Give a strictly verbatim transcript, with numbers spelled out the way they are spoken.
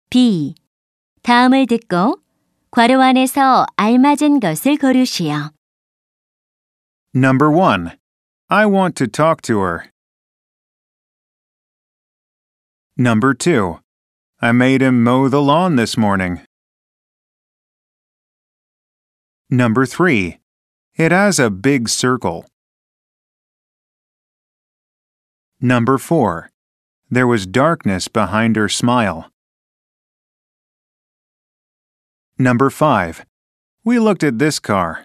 B. 다음을 듣고 괄호 안에서 알맞은 것을 고르시오. Number one. I want to talk to her. Number two. I made him mow the lawn this morning. Number three. It has a big circle. Number four. There was darkness behind her smile. Number five. We looked at this car.